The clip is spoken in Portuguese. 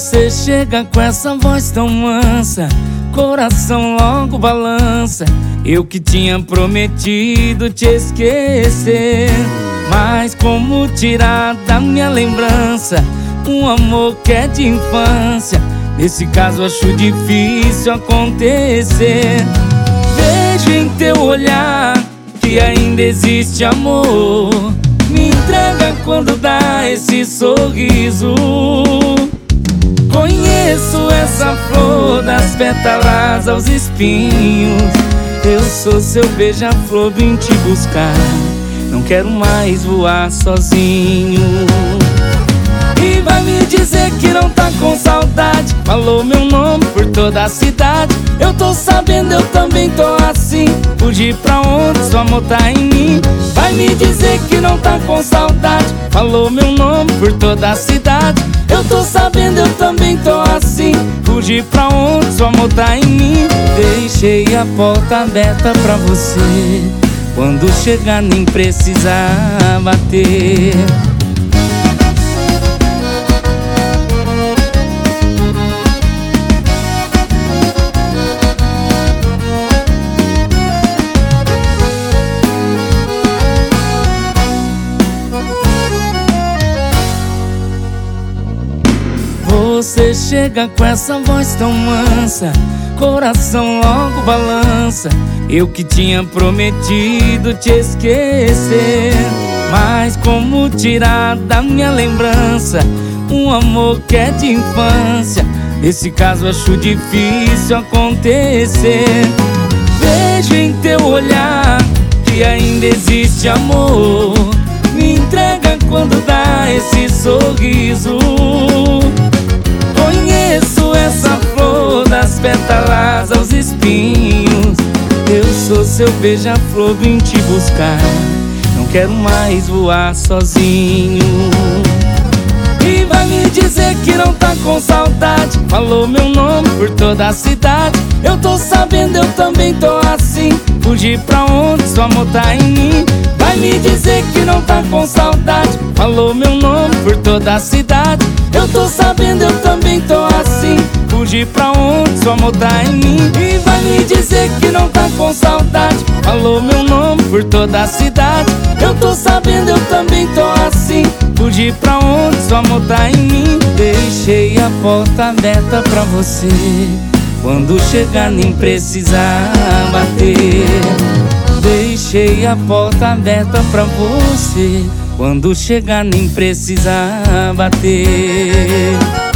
Você chega com essa voz tão mansa, coração logo balança. Eu que tinha prometido te esquecer, mas como tirar da minha lembrança um amor que é de infância? Nesse caso acho difícil acontecer. Vejo em teu olhar que ainda existe amor. Me entrega quando dá esse sorriso. Conheço essa flor das pétalas aos espinhos. Eu sou seu beija-flor, vim te buscar. Não quero mais voar sozinho. E vai me dizer que não tá com saudade. Falou meu nome por toda a cidade. Eu tô sabendo, eu também tô assim. Fugir pra onde seu amor tá em mim. Vai me dizer que não tá com saudade. Falou meu nome por toda a cidade. Eu tô sabendo, eu também tô assim. Fugir pra onde seu amor tá em mim. Deixei a porta aberta pra você. Quando chegar nem precisar bater. Você chega com essa voz tão mansa, coração logo balança. Eu que tinha prometido te esquecer, mas como tirar da minha lembrança um amor que é de infância? Nesse caso acho difícil acontecer. Vejo em teu olhar que ainda existe amor. Me entrega quando dá esse sorriso. Conheço essa flor das pétalas aos espinhos. Eu sou seu beija-flor, vim te buscar. Não quero mais voar sozinho. E vai me dizer que não tá com saudade. Falou meu nome por toda a cidade. Eu tô sabendo, eu também tô assim. Fugir pra onde seu amor tá em mim. Vai me dizer que não tá com saudade. Falou meu nome por toda a cidade. Eu tô sabendo, eu também tô assim. Fugir pra onde seu amor tá em mim. E vai me dizer que não tá com saudade. Falou meu nome por toda a cidade. Eu tô sabendo, eu também tô assim. Fugir pra onde seu amor tá em mim. Deixei a porta aberta pra você. Quando chegar nem precisar bater. Deixei a porta aberta pra você. Quando chegar nem precisar bater.